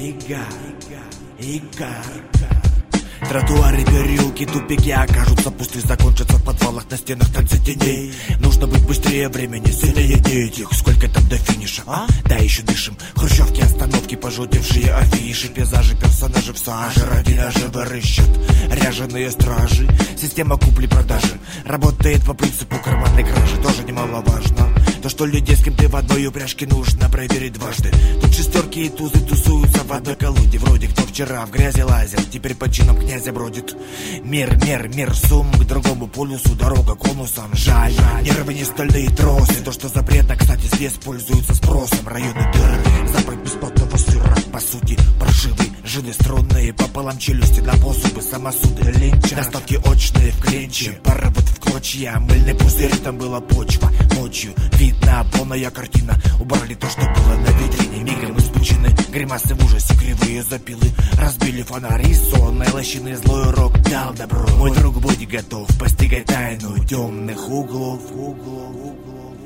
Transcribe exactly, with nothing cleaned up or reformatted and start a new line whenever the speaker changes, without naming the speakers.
Игар, Игар. Тротуары, переулки, тупики окажутся пусты, закончатся в подвалах, на стенах танцы теней. Нужно быть быстрее времени, сильнее этих. Сколько там до финиша, а? Да, еще дышим. Хрущевки, остановки, пожелтевшие афиши, пейзажи, персонажи в саже, ради наживы рыщут ряженые стражи. Система купли-продажи работает по принципу карманной кражи. Тоже немаловажно то, что людей, с кем ты в одной упряжке, нужно проверить дважды. Тут шестерки и тузы тусуются в одной колоде. Вроде кто вчера в грязи лазил, теперь под чином князя бродит. Мир, мир, мир, сум к другому полюсу, дорога конусом. Жаль, нервы не стальные тросы. То, что запретно, кстати, здесь пользуются спросом. Районы дыры, запах бесплатного сыра, по сути, паршивый. Жили струнные, пополам челюсти, на ползубы, самосуды, линча. Доставки очные в клинче, пара вот в клочья. Мыльный пузырь, там была почва. Ночью видна полная картина. Убрали то, что было на витрине. Мигом испучены гримасы в ужасе, кривые запилы. Разбили фонари, сонной лощины. Злой урок дал добро. Мой друг, будь готов постигать тайну темных углов, углов, углов.